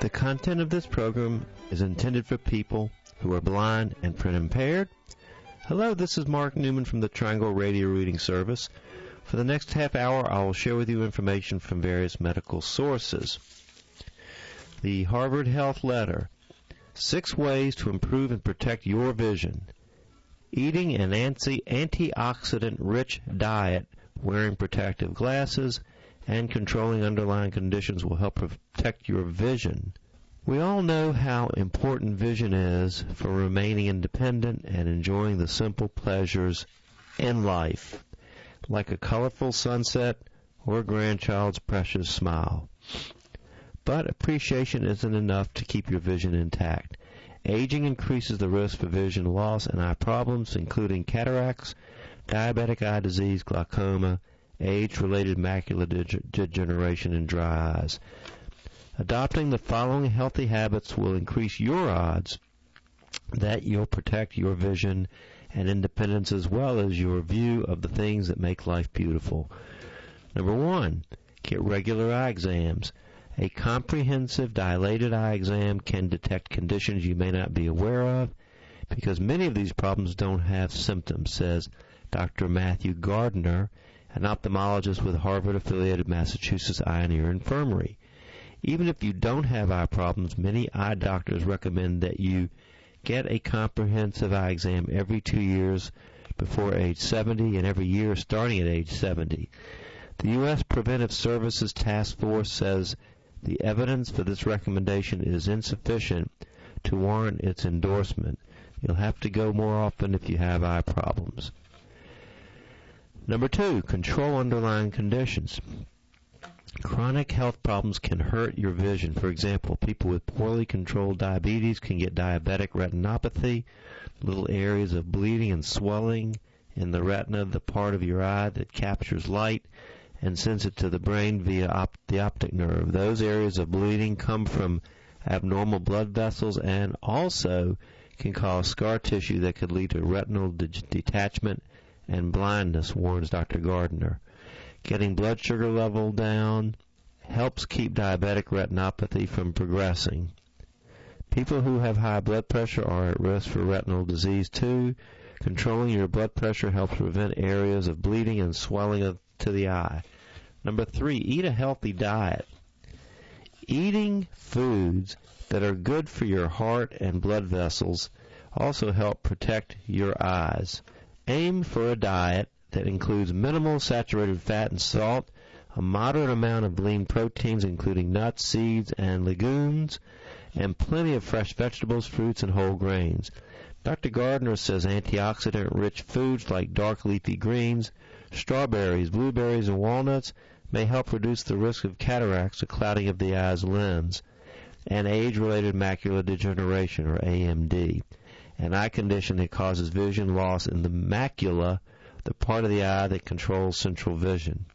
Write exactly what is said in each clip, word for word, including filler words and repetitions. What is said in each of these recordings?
The content of this program is intended for people who are blind and print impaired. Hello, this is Mark Newman from the Triangle Radio Reading Service. For the next half hour, I will share with you information from various medical sources. The Harvard Health Letter, Six Ways to Improve and Protect Your Vision. Eating an anti- antioxidant-rich diet, wearing protective glasses, and controlling underlying conditions will help protect your vision. We all know how important vision is for remaining independent and enjoying the simple pleasures in life, like a colorful sunset or a grandchild's precious smile. But appreciation isn't enough to keep your vision intact. Aging increases the risk for vision loss and eye problems, including cataracts, diabetic eye disease, glaucoma, age-related macular degeneration, and dry eyes. Adopting the following healthy habits will increase your odds that you'll protect your vision and independence as well as your view of the things that make life beautiful. Number one, get regular eye exams. A comprehensive dilated eye exam can detect conditions you may not be aware of because many of these problems don't have symptoms, says Doctor Matthew Gardner, an ophthalmologist with Harvard-affiliated Massachusetts Eye and Ear Infirmary. Even if you don't have eye problems, many eye doctors recommend that you get a comprehensive eye exam every two years before age seventy and every year starting at age seventy. The U S Preventive Services Task Force says the evidence for this recommendation is insufficient to warrant its endorsement. You'll have to go more often if you have eye problems. Number two, control underlying conditions. Chronic health problems can hurt your vision. For example, people with poorly controlled diabetes can get diabetic retinopathy, little areas of bleeding and swelling in the retina, the part of your eye that captures light and sends it to the brain via op- the optic nerve. Those areas of bleeding come from abnormal blood vessels and also can cause scar tissue that could lead to retinal de- detachment and blindness, warns Doctor Gardner. Getting blood sugar level down helps keep diabetic retinopathy from progressing. People who have high blood pressure are at risk for retinal disease too. Controlling your blood pressure helps prevent areas of bleeding and swelling of, to the eye. Number three, eat a healthy diet. Eating foods that are good for your heart and blood vessels also help protect your eyes. Aim for a diet that includes minimal saturated fat and salt, a moderate amount of lean proteins including nuts, seeds, and legumes, and plenty of fresh vegetables, fruits, and whole grains. Doctor Gardner says antioxidant-rich foods like dark leafy greens, strawberries, blueberries, and walnuts may help reduce the risk of cataracts, a clouding of the eye's lens, and age-related macular degeneration, or A M D, an eye condition that causes vision loss in the macula, the part of the eye that controls central vision.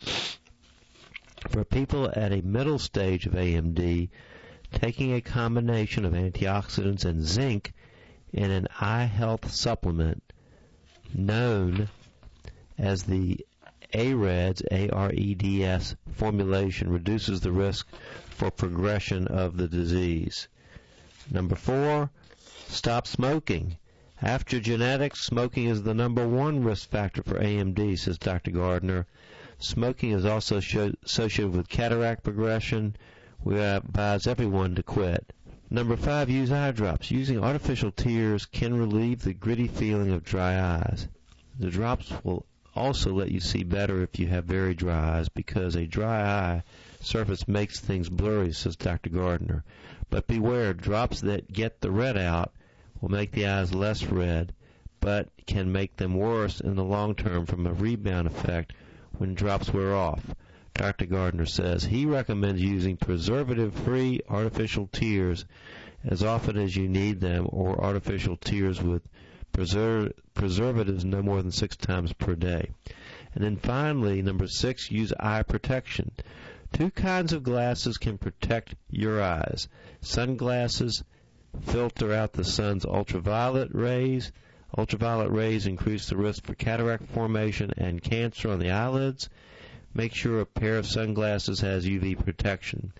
For people at a middle stage of A M D, taking a combination of antioxidants and zinc in an eye health supplement known as the AREDS, A R E D S formulation reduces the risk for progression of the disease. Number four, stop smoking. After genetics, smoking is the number one risk factor for A M D, says Doctor Gardner. Smoking is also show, associated with cataract progression. We advise everyone to quit. Number five, use eye drops. Using artificial tears can relieve the gritty feeling of dry eyes. The drops will also let you see better if you have very dry eyes because a dry eye surface makes things blurry, says Doctor Gardner. But beware, drops that get the red out will make the eyes less red, but can make them worse in the long term from a rebound effect when drops wear off. Doctor Gardner says he recommends using preservative-free artificial tears as often as you need them, or artificial tears with preser- preservatives no more than six times per day. And then finally, number six, use eye protection. Two kinds of glasses can protect your eyes. Sunglasses filter out the sun's ultraviolet rays. Ultraviolet rays increase the risk for cataract formation and cancer on the eyelids. Make sure a pair of sunglasses has U V protection.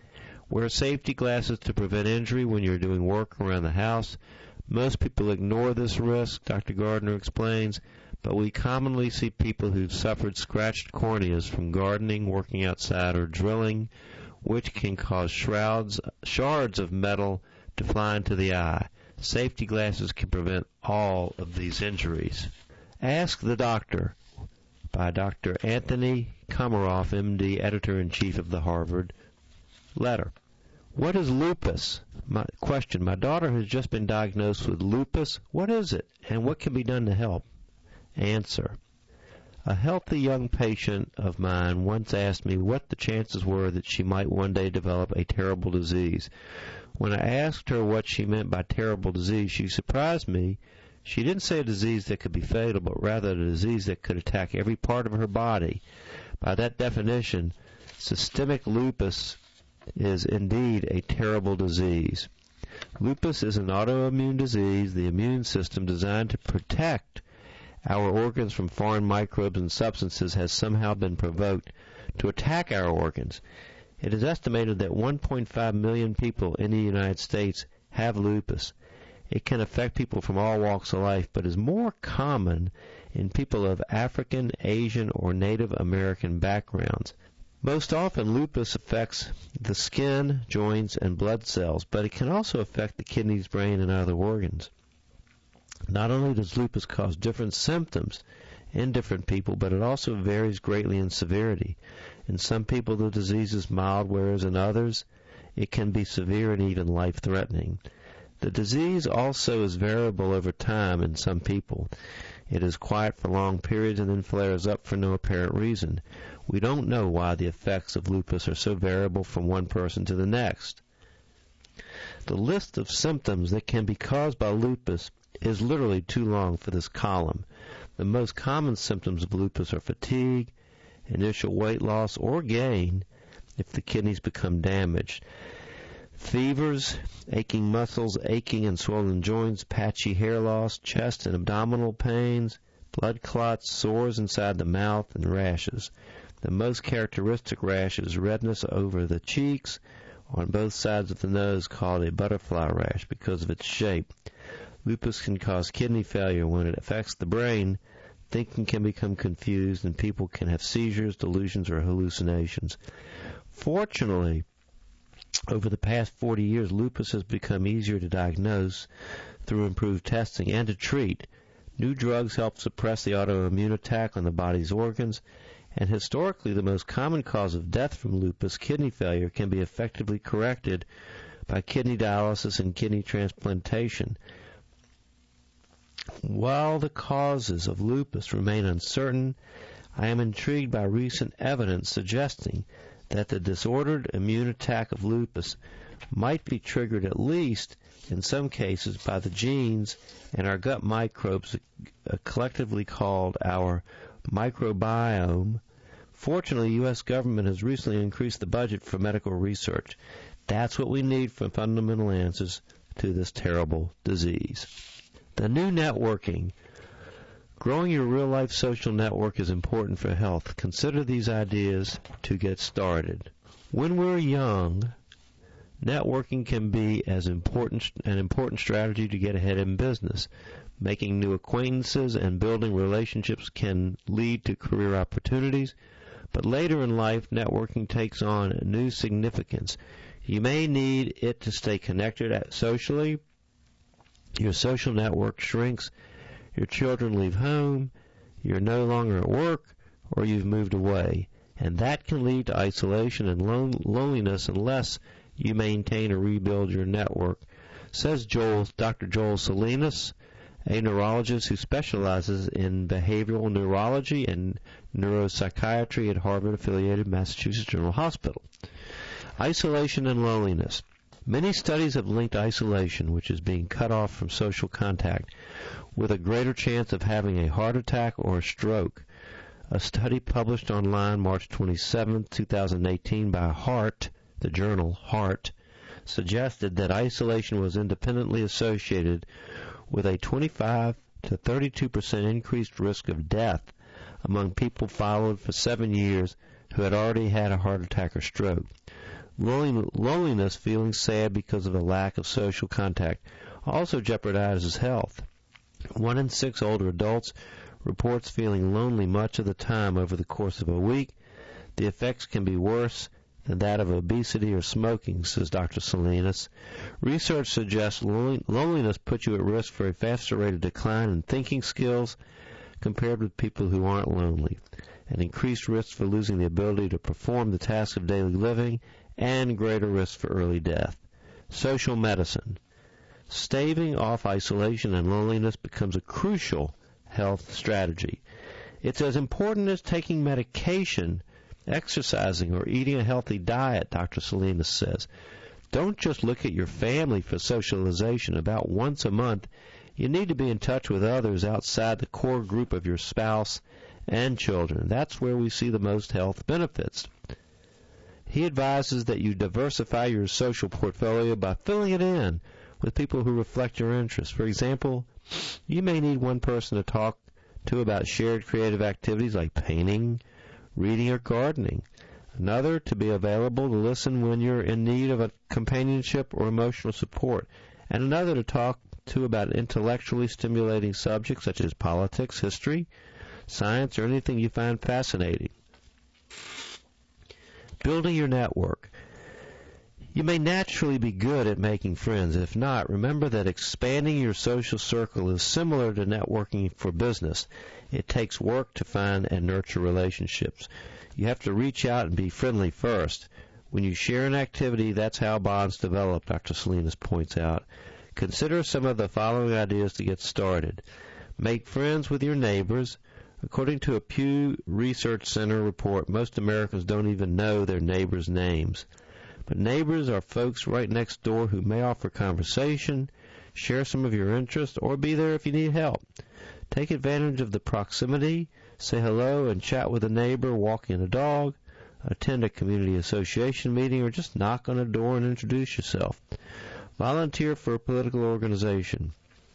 Wear safety glasses to prevent injury when you're doing work around the house. Most people ignore this risk, Doctor Gardner explains, but we commonly see people who've suffered scratched corneas from gardening, working outside, or drilling, which can cause shrouds, shards of metal to fly into the eye. Safety glasses can prevent all of these injuries. Ask the Doctor by Doctor Anthony Komaroff, M D, Editor-in-Chief of the Harvard Letter. What is lupus? My question, my daughter has just been diagnosed with lupus. What is it, and what can be done to help? Answer. A healthy young patient of mine once asked me what the chances were that she might one day develop a terrible disease. When I asked her what she meant by terrible disease, she surprised me. She didn't say a disease that could be fatal, but rather a disease that could attack every part of her body. By that definition, systemic lupus is indeed a terrible disease. Lupus is an autoimmune disease, the immune system designed to protect our organs from foreign microbes and substances has somehow been provoked to attack our organs. It is estimated that one point five million people in the United States have lupus. It can affect people from all walks of life, but is more common in people of African, Asian, or Native American backgrounds. Most often, lupus affects the skin, joints, and blood cells, but it can also affect the kidneys, brain, and other organs. Not only does lupus cause different symptoms in different people, but it also varies greatly in severity. In some people, the disease is mild, whereas in others, it can be severe and even life-threatening. The disease also is variable over time in some people. It is quiet for long periods and then flares up for no apparent reason. We don't know why the effects of lupus are so variable from one person to the next. The list of symptoms that can be caused by lupus is literally too long for this column. The most common symptoms of lupus are fatigue, initial weight loss or gain if the kidneys become damaged, fevers, aching muscles, aching and swollen joints, patchy hair loss, chest and abdominal pains, blood clots, sores inside the mouth, and rashes. The most characteristic rash is redness over the cheeks on both sides of the nose, called a butterfly rash because of its shape. Lupus can cause kidney failure. When it affects the brain, thinking can become confused and people can have seizures, delusions, or hallucinations. Fortunately, over the past forty years, lupus has become easier to diagnose through improved testing and to treat. New drugs help suppress the autoimmune attack on the body's organs, and historically the most common cause of death from lupus, kidney failure, can be effectively corrected by kidney dialysis and kidney transplantation. While the causes of lupus remain uncertain, I am intrigued by recent evidence suggesting that the disordered immune attack of lupus might be triggered at least in some cases by the genes in our gut microbes, uh, collectively called our microbiome. Fortunately, the U S government has recently increased the budget for medical research. That's what we need for fundamental answers to this terrible disease. The new networking. Growing your real-life social network is important for health. Consider these ideas to get started. When we're young, networking can be as important an important strategy to get ahead in business. Making new acquaintances and building relationships can lead to career opportunities, but later in life, networking takes on a new significance. You may need it to stay connected socially. Your social network shrinks, your children leave home, you're no longer at work, or you've moved away. And that can lead to isolation and lon- loneliness unless you maintain or rebuild your network, says Joel, Doctor Joel Salinas, a neurologist who specializes in behavioral neurology and neuropsychiatry at Harvard-affiliated Massachusetts General Hospital. Isolation and loneliness. Many studies have linked isolation, which is being cut off from social contact, with a greater chance of having a heart attack or a stroke. A study published online March twenty-seventh, twenty eighteen by Heart, the journal Heart, suggested that isolation was independently associated with a twenty-five to thirty-two percent increased risk of death among people followed for seven years who had already had a heart attack or stroke. Loneliness, feeling sad because of a lack of social contact, also jeopardizes health. One in six older adults reports feeling lonely much of the time over the course of a week. The effects can be worse than that of obesity or smoking, says Doctor Salinas. Research suggests loneliness puts you at risk for a faster rate of decline in thinking skills compared with people who aren't lonely, an increased risk for losing the ability to perform the tasks of daily living, and greater risk for early death. Social medicine. Staving off isolation and loneliness becomes a crucial health strategy. It's as important as taking medication, exercising, or eating a healthy diet, Doctor Salinas says. Don't just look at your family for socialization. About once a month, you need to be in touch with others outside the core group of your spouse and children. That's where we see the most health benefits. He advises that you diversify your social portfolio by filling it in with people who reflect your interests. For example, you may need one person to talk to about shared creative activities like painting, reading, or gardening, another to be available to listen when you're in need of a companionship or emotional support, and another to talk to about intellectually stimulating subjects such as politics, history, science, or anything you find fascinating. Building your network. You may naturally be good at making friends. If not, remember that expanding your social circle is similar to networking for business. It takes work to find and nurture relationships. You have to reach out and be friendly first. When you share an activity, that's how bonds develop, Doctor Salinas points out. Consider some of the following ideas to get started. Make friends with your neighbors. According to a Pew Research Center report, most Americans don't even know their neighbors' names. But neighbors are folks right next door who may offer conversation, share some of your interests, or be there if you need help. Take advantage of the proximity, say hello and chat with a neighbor walking a dog, attend a community association meeting, or just knock on a door and introduce yourself. Volunteer for a political organization.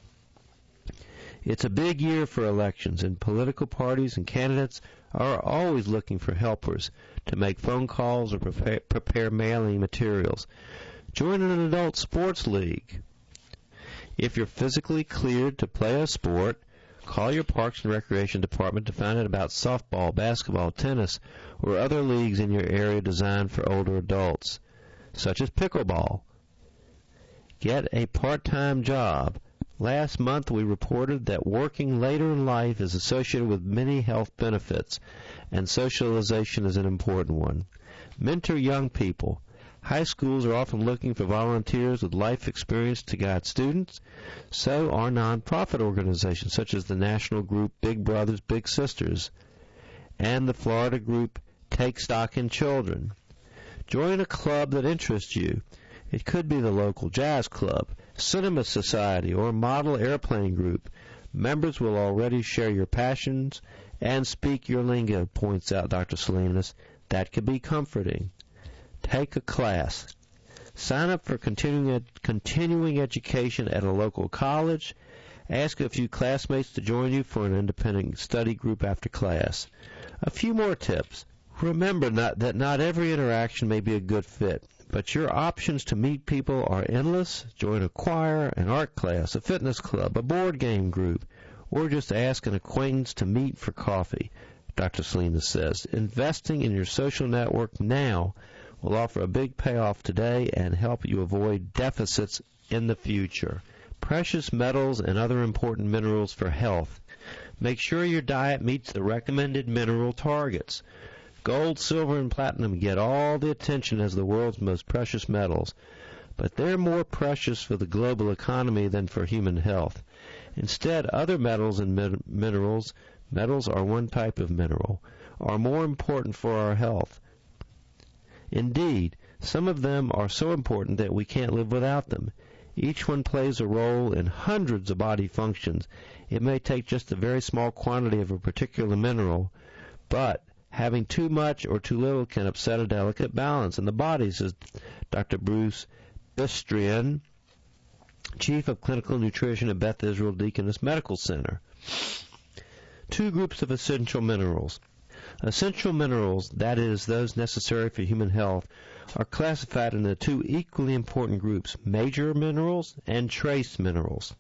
It's a big year for elections, and political parties and candidates are always looking for helpers to make phone calls or prepare, prepare mailing materials. Join an adult sports league. If you're physically cleared to play a sport, call your Parks and Recreation Department to find out about softball, basketball, tennis, or other leagues in your area designed for older adults, such as pickleball. Get a part-time job. Last month, we reported that working later in life is associated with many health benefits, and socialization is an important one. Mentor young people. High schools are often looking for volunteers with life experience to guide students. So are nonprofit organizations such as the national group Big Brothers Big Sisters and the Florida group Take Stock in Children. Join a club that interests you. It could be the local jazz club, cinema society, or model airplane group. Members will already share your passions and speak your lingo, points out Doctor Salinas. That could be comforting. Take a class. Sign up for continuing ed- continuing education at a local college. Ask a few classmates to join you for an independent study group after class. A few more tips. Remember not, that not every interaction may be a good fit, but your options to meet people are endless. Join a choir, an art class, a fitness club, a board game group, or just ask an acquaintance to meet for coffee, Doctor Salinas says. Investing in your social network now will offer a big payoff today and help you avoid deficits in the future. Precious metals and other important minerals for health. Make sure your diet meets the recommended mineral targets. Gold, silver, and platinum get all the attention as the world's most precious metals, but they're more precious for the global economy than for human health. Instead, other metals and min- minerals, metals are one type of mineral, are more important for our health. Indeed, some of them are so important that we can't live without them. Each one plays a role in hundreds of body functions. It may take just a very small quantity of a particular mineral, but having too much or too little can upset a delicate balance in the body, says Doctor Bruce Bistrian, Chief of Clinical Nutrition at Beth Israel Deaconess Medical Center. Two groups of essential minerals. Essential minerals, that is, those necessary for human health, are classified into two equally important groups, major minerals and trace minerals.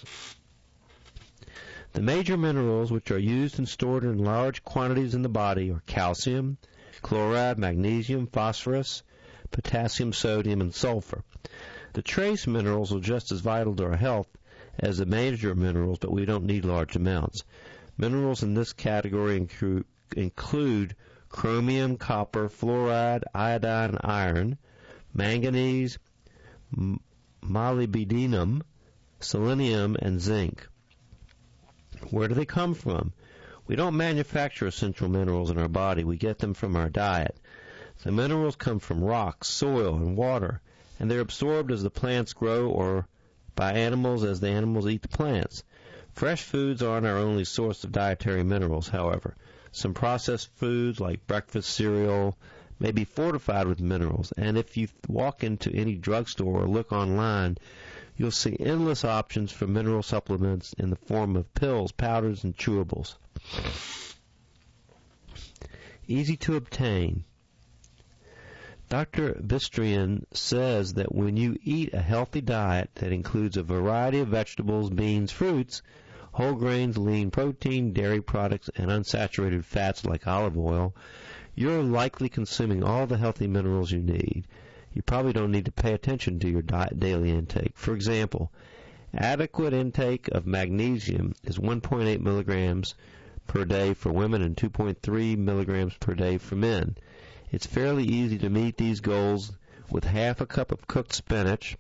The major minerals, which are used and stored in large quantities in the body, are calcium, chloride, magnesium, phosphorus, potassium, sodium, and sulfur. The trace minerals are just as vital to our health as the major minerals, but we don't need large amounts. Minerals in this category include, include chromium, copper, fluoride, iodine, iron, manganese, m- molybdenum, selenium, and zinc. Where do they come from? We don't manufacture essential minerals in our body. We get them from our diet. The minerals come from rocks, soil, and water, and they're absorbed as the plants grow or by animals as the animals eat the plants. Fresh foods aren't our only source of dietary minerals, however. Some processed foods like breakfast cereal may be fortified with minerals, and if you walk into any drugstore or look online, you'll see endless options for mineral supplements in the form of pills, powders, and chewables. Easy to obtain. Doctor Bistrian says that when you eat a healthy diet that includes a variety of vegetables, beans, fruits, whole grains, lean protein, dairy products, and unsaturated fats like olive oil, you're likely consuming all the healthy minerals you need. You probably don't need to pay attention to your diet daily intake. For example, adequate intake of magnesium is one point eight milligrams per day for women and two point three milligrams per day for men. It's fairly easy to meet these goals with half a cup of cooked spinach,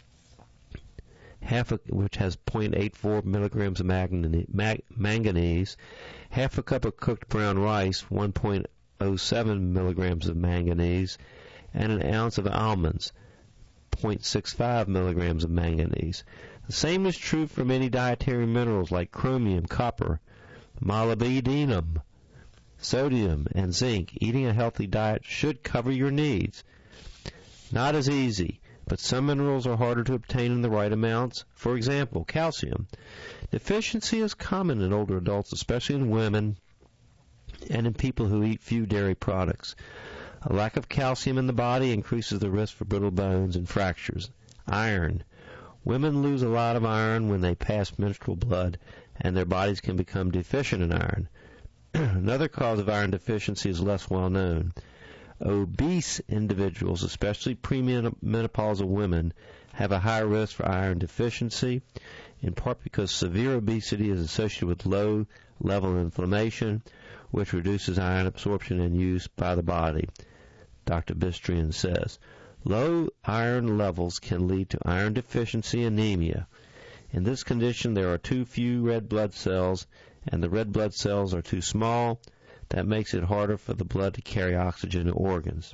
half a, which has zero point eight four milligrams of manganese, half a cup of cooked brown rice, one point zero seven milligrams of manganese, and an ounce of almonds, zero point six five milligrams of manganese. The same is true for many dietary minerals like chromium, copper, molybdenum, sodium, and zinc. Eating a healthy diet should cover your needs. Not as easy, but some minerals are harder to obtain in the right amounts. For example, calcium. Deficiency is common in older adults, especially in women and in people who eat few dairy products. A lack of calcium in the body increases the risk for brittle bones and fractures. Iron. Women lose a lot of iron when they pass menstrual blood, and their bodies can become deficient in iron. Another cause of iron deficiency is less well known. Obese individuals, especially premenopausal women, have a high risk for iron deficiency, in part because severe obesity is associated with low level inflammation, which reduces iron absorption and use by the body. Doctor Bistrian says, low iron levels can lead to iron deficiency anemia. In this condition, there are too few red blood cells, and the red blood cells are too small. That makes it harder for the blood to carry oxygen to organs.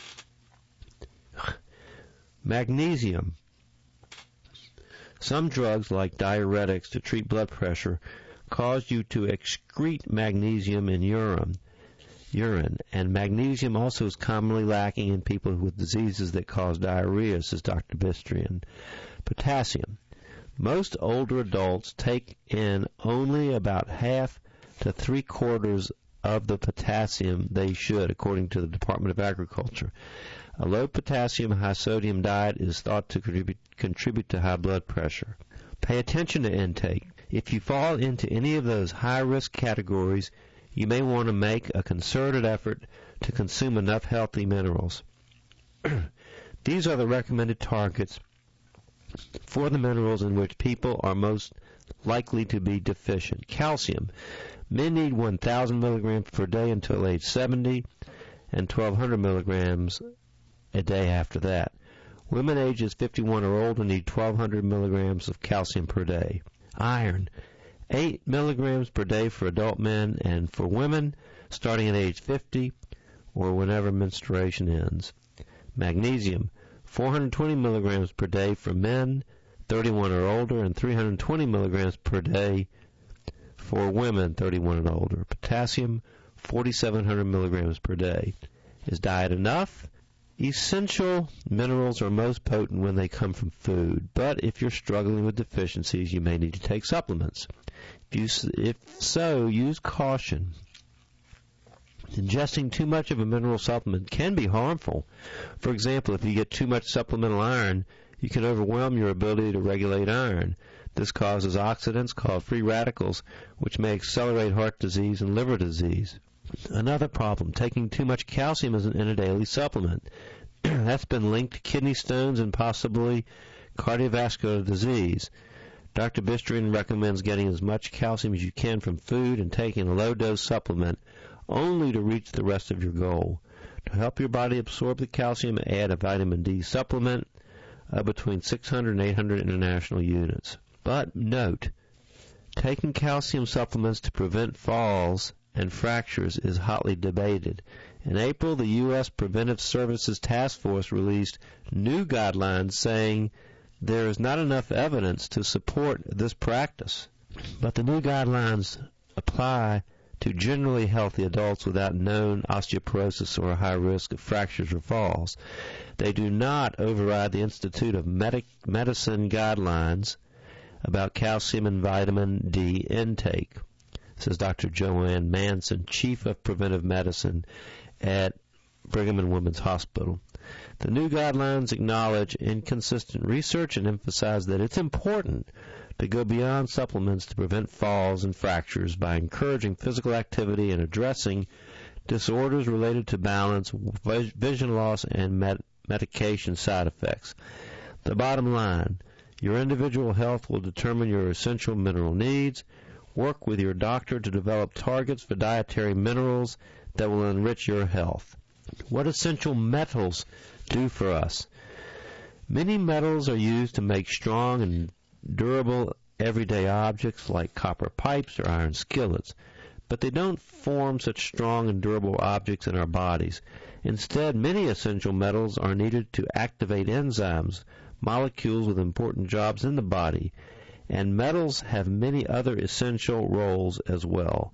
Magnesium. Some drugs, like diuretics to treat blood pressure, cause you to excrete magnesium in urine. Urine, and magnesium also is commonly lacking in people with diseases that cause diarrhea, says Doctor Bistrian. Potassium. Most older adults take in only about half to three quarters of the potassium they should, according to the Department of Agriculture. A low potassium, high sodium diet is thought to contribute, contribute to high blood pressure. Pay attention to intake. If you fall into any of those high-risk categories, you may want to make a concerted effort to consume enough healthy minerals. These are the recommended targets for the minerals in which people are most likely to be deficient. Calcium. Men need one thousand milligrams per day until age seventy and twelve hundred milligrams a day after that. Women ages fifty-one or older need twelve hundred milligrams of calcium per day. Iron. eight milligrams per day for adult men, and for women starting at age fifty or whenever menstruation ends. Magnesium. four hundred twenty milligrams per day for men thirty-one or older, and three hundred twenty milligrams per day for women thirty-one and older. Potassium, forty-seven hundred milligrams per day. Is diet enough? Essential minerals are most potent when they come from food, but if you're struggling with deficiencies, you may need to take supplements. If, you, if so, use caution. Ingesting too much of a mineral supplement can be harmful. For example, if you get too much supplemental iron, you can overwhelm your ability to regulate iron. This causes oxidants called free radicals, which may accelerate heart disease and liver disease. Another problem, taking too much calcium in a daily supplement. That's been linked to kidney stones and possibly cardiovascular disease. Doctor Bistrin recommends getting as much calcium as you can from food and taking a low-dose supplement only to reach the rest of your goal. To help your body absorb the calcium, add a vitamin D supplement uh, between six hundred and eight hundred international units. But note, taking calcium supplements to prevent falls and fractures is hotly debated. In April, the U S Preventive Services Task Force released new guidelines saying there is not enough evidence to support this practice. But the new guidelines apply to generally healthy adults without known osteoporosis or a high risk of fractures or falls. They do not override the Institute of Medic- Medicine guidelines about calcium and vitamin D intake, says Doctor Joanne Manson, Chief of Preventive Medicine at Brigham and Women's Hospital. The new guidelines acknowledge inconsistent research and emphasize that it's important to go beyond supplements to prevent falls and fractures by encouraging physical activity and addressing disorders related to balance, vision loss, and med- medication side effects. The bottom line, your individual health will determine your essential mineral needs. Work with your doctor to develop targets for dietary minerals that will enrich your health. What essential metals do for us? Many metals are used to make strong and durable everyday objects like copper pipes or iron skillets, but they don't form such strong and durable objects in our bodies. Instead, many essential metals are needed to activate enzymes, molecules with important jobs in the body, and metals have many other essential roles as well.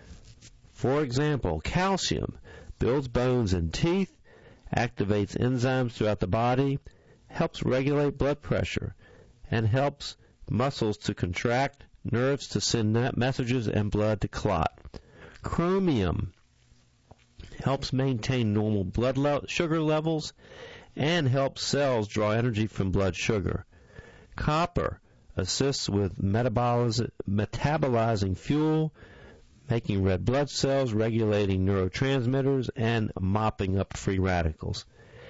For example, calcium builds bones and teeth, activates enzymes throughout the body, helps regulate blood pressure, and helps muscles to contract, nerves to send messages, and blood to clot. Chromium helps maintain normal blood le- sugar levels and helps cells draw energy from blood sugar. Copper assists with metaboliz- metabolizing fuel, making red blood cells, regulating neurotransmitters, and mopping up free radicals.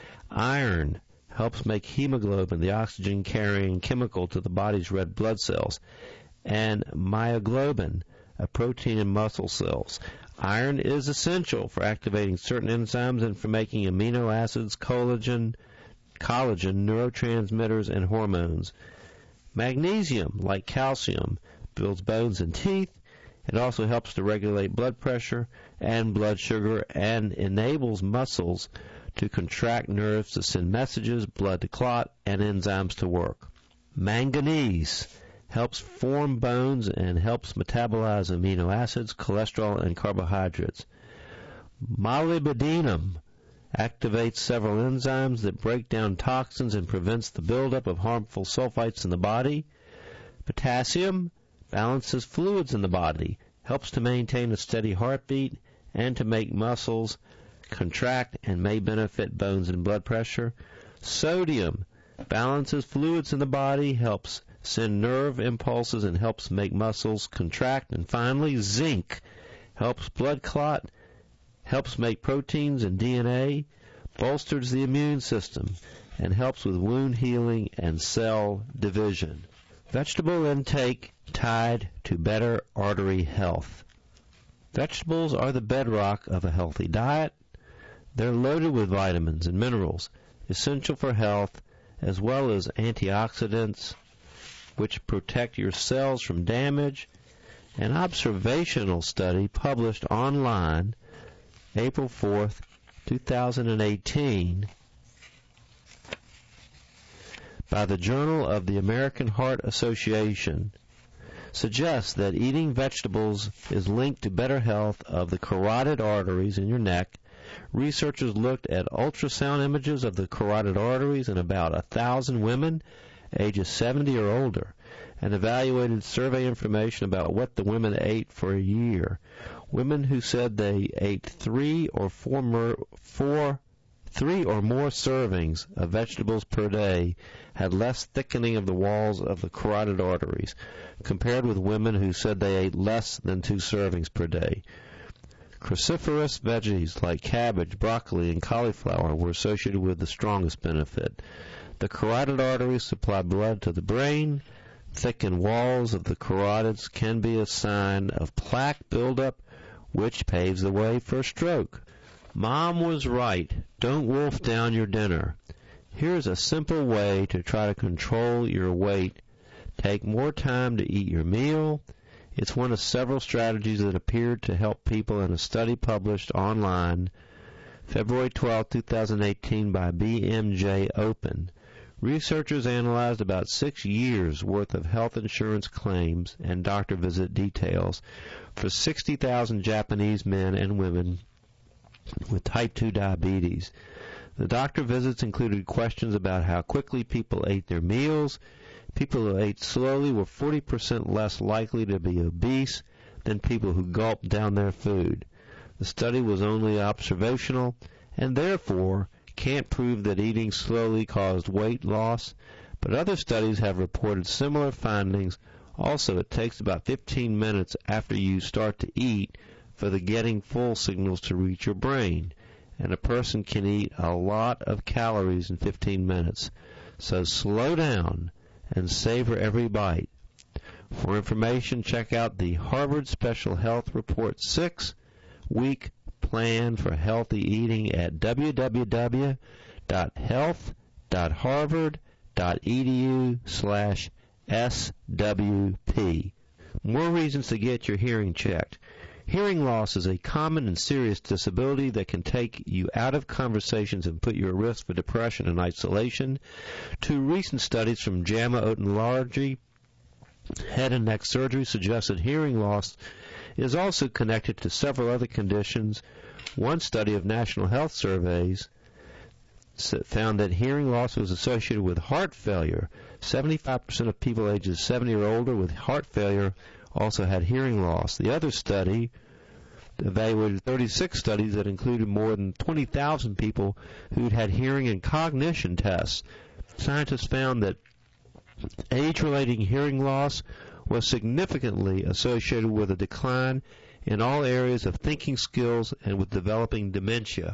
Iron helps make hemoglobin, the oxygen-carrying chemical to the body's red blood cells, and myoglobin, a protein in muscle cells. Iron is essential for activating certain enzymes and for making amino acids, collagen, collagen, neurotransmitters, and hormones. Magnesium, like calcium, builds bones and teeth. It also helps to regulate blood pressure and blood sugar and enables muscles to contract, nerves to send messages, blood to clot, and enzymes to work. Manganese helps form bones and helps metabolize amino acids, cholesterol, and carbohydrates. Molybdenum activates several enzymes that break down toxins and prevents the buildup of harmful sulfites in the body. Potassium balances fluids in the body, helps to maintain a steady heartbeat, and to make muscles contract and may benefit bones and blood pressure. Sodium balances fluids in the body, helps send nerve impulses, and helps make muscles contract. And finally, zinc helps blood clot, helps make proteins and D N A, bolsters the immune system, and helps with wound healing and cell division. Vegetable intake tied to better artery health. Vegetables are the bedrock of a healthy diet. They're loaded with vitamins and minerals, essential for health, as well as antioxidants, which protect your cells from damage. An observational study published online April fourth, two thousand eighteen, by the Journal of the American Heart Association suggests that eating vegetables is linked to better health of the carotid arteries in your neck. Researchers looked at ultrasound images of the carotid arteries in about a thousand women ages seventy or older and evaluated survey information about what the women ate for a year. Women who said they ate three or four, mer- four, three or more servings of vegetables per day had less thickening of the walls of the carotid arteries, compared with women who said they ate less than two servings per day. Cruciferous veggies like cabbage, broccoli, and cauliflower were associated with the strongest benefit. The carotid arteries supply blood to the brain. Thickened walls of the carotids can be a sign of plaque buildup, which paves the way for stroke. Mom was right. Don't wolf down your dinner. Here's a simple way to try to control your weight. Take more time to eat your meal. It's one of several strategies that appeared to help people in a study published online February twelfth, two thousand eighteen by B M J Open. Researchers analyzed about six years' worth of health insurance claims and doctor visit details for sixty thousand Japanese men and women with type two diabetes. The doctor visits included questions about how quickly people ate their meals. People who ate slowly were forty percent less likely to be obese than people who gulped down their food. The study was only observational and therefore can't prove that eating slowly caused weight loss, but other studies have reported similar findings. Also, it takes about fifteen minutes after you start to eat for the getting full signals to reach your brain, and a person can eat a lot of calories in fifteen minutes. So slow down and savor every bite. For information, check out the Harvard Special Health Report six-week plan for healthy eating at w w w dot health dot harvard dot e d u slash S W P. More reasons to get your hearing checked. Hearing loss is a common and serious disability that can take you out of conversations and put you at risk for depression and isolation. Two recent studies from JAMA Otology head and neck surgery suggested hearing loss is also connected to several other conditions. One study of national health surveys found that hearing loss was associated with heart failure. seventy-five percent of people ages seventy or older with heart failure also had hearing loss. The other study evaluated thirty-six studies that included more than twenty thousand people who'd had hearing and cognition tests. Scientists found that age-related hearing loss was significantly associated with a decline in all areas of thinking skills and with developing dementia.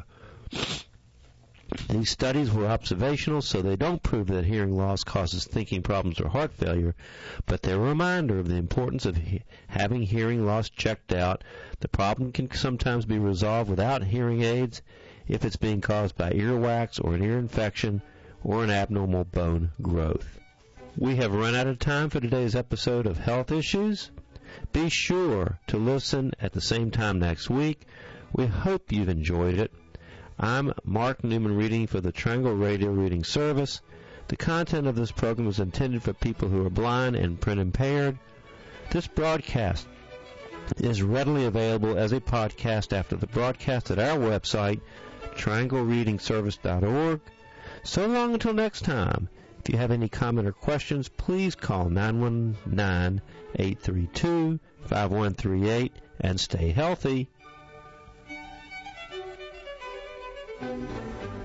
These studies were observational, so they don't prove that hearing loss causes thinking problems or heart failure, but they're a reminder of the importance of he- having hearing loss checked out. The problem can sometimes be resolved without hearing aids if it's being caused by earwax or an ear infection or an abnormal bone growth. We have run out of time for today's episode of Health Issues. Be sure to listen at the same time next week. We hope you've enjoyed it. I'm Mark Newman reading for the Triangle Radio Reading Service. The content of this program is intended for people who are blind and print impaired. This broadcast is readily available as a podcast after the broadcast at our website, triangle reading service dot org. So long until next time. If you have any comment or questions, please call nine one nine, eight three two, five one three eight and stay healthy. Thank you.